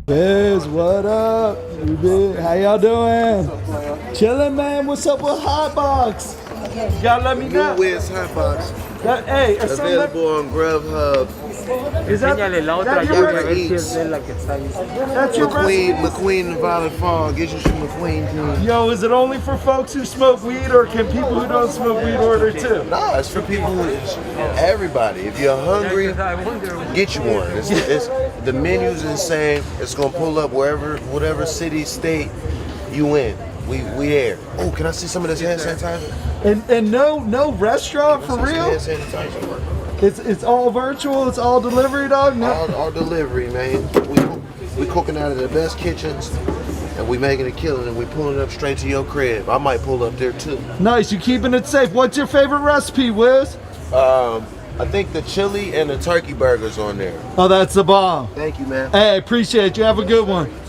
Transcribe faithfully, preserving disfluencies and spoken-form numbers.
Biz, what up? You been- How y'all doing? Chilling, man. What's up with Hotbox? You gotta let me New know. Wiz Hotbox. That, hey, it's something that, Available on Grubhub. is that, Enséñale la otra that your llave a rest- ver si es de la que está ahí. that's your McQueen, recipe? McQueen and Violet Fall. Get you some McQueen too. Yo, is it only for folks who smoke weed, or can people who don't smoke weed order too? No, it's for people who, it's everybody. If you're hungry, I wonder. get you one. It's, it's the menu's insane. It's gonna pull up wherever, whatever city, state you in. We we there. Oh, can I see some of this hand sanitizer? And and no no restaurant for Some real? hand sanitizer. It's it's all virtual. It's all delivery, dog. No. All, all delivery, man. We we cooking out of the best kitchens, and we making a killing, and we pulling it up straight to your crib. I might pull up there too. Nice. You keeping it safe. What's your favorite recipe, Wiz? Um, I think the chili and the turkey burgers on there. Oh, that's the bomb. Thank you, man. Hey, appreciate you. Have a good one.